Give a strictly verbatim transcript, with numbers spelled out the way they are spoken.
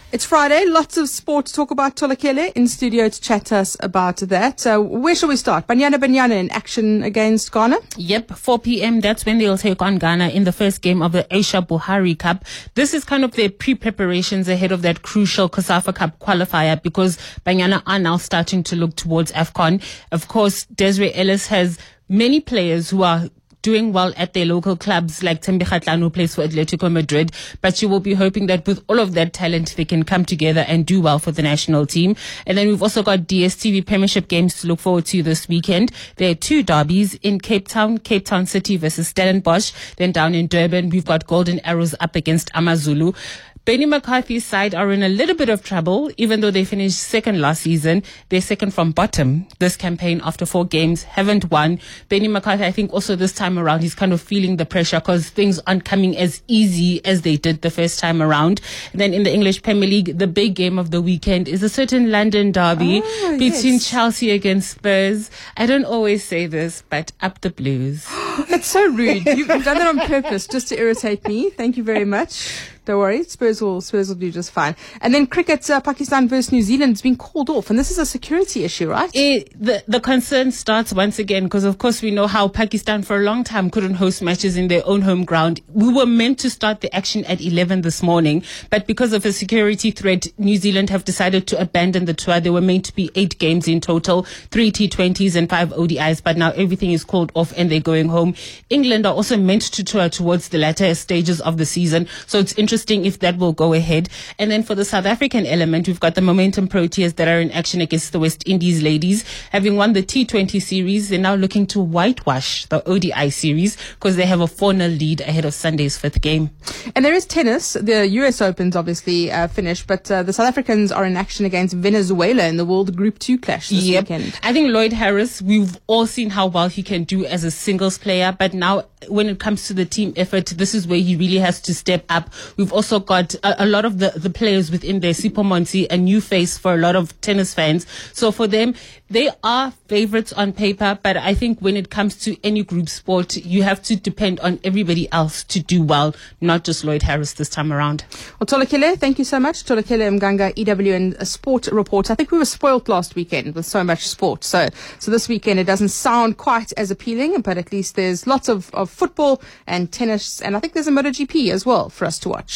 It's Friday, lots of sport to talk about. Tolakele in studio to chat to us about that. So where shall we start? Banyana Banyana in action against Ghana? Yep, four p.m. That's when they'll take on Ghana in the first game of the Aisha Buhari Cup. This is kind of their pre-preparations ahead of that crucial COSAFA Cup qualifier, because Banyana are now starting to look towards AFCON. Of course, Desiree Ellis has many players who are doing well at their local clubs, like Thembi Kgatlana, who plays for Atletico Madrid, but she will be hoping that with all of that talent they can come together and do well for the national team. And then we've also got D S T V Premiership games to look forward to this weekend. There are two derbies in Cape Town, Cape Town City versus Stellenbosch. Then down in Durban, we've got Golden Arrows up against AmaZulu. Benny McCarthy's side are in a little bit of trouble, even though they finished second last season. They're second from bottom this campaign after four games, haven't won. Benny McCarthy, I think also this time around, he's kind of feeling the pressure because things aren't coming as easy as they did the first time around. And then in the English Premier League, the big game of the weekend is a certain London derby oh, between yes. Chelsea against Spurs. I don't always say this, but up the Blues. That's so rude. You've done that on purpose just to irritate me. Thank you very much. Don't worry, Spurs will Spurs will do just fine. And then cricket, uh, Pakistan versus New Zealand has been called off, and this is a security issue, right? It, the the concern starts once again because, of course, we know how Pakistan for a long time couldn't host matches in their own home ground. We were meant to start the action at eleven this morning, but because of a security threat, New Zealand have decided to abandon the tour. There were meant to be eight games in total, three T twenties and five O D Is, but now everything is called off and they're going home. England are also meant to tour towards the latter stages of the season, so it's interesting if that will go ahead. And then for the South African element, we've got the Momentum Proteas that are in action against the West Indies ladies. Having won the T twenty series, they're now looking to whitewash the O D I series because they have a four nil lead ahead of Sunday's fifth game. And there is tennis. The U S Open's obviously uh, finished, but uh, the South Africans are in action against Venezuela in the World Group two clash this yep. weekend. I think Lloyd Harris, we've all seen how well he can do as a singles player, but now when it comes to the team effort, this is where he really has to step up. We've also got a, a lot of the, the players within there. Sipho Monsi, a new face for a lot of tennis fans. So for them, they are favorites on paper, but I think when it comes to any group sport, you have to depend on everybody else to do well, not just Lloyd Harris this time around. Well, Tolakele, thank you so much. Tolakele Mganga, E W N a sport reporter. I think we were spoilt last weekend with so much sport. So, so this weekend it doesn't sound quite as appealing, but at least there's lots of, of football and tennis, and I think there's a MotoGP as well for us to watch.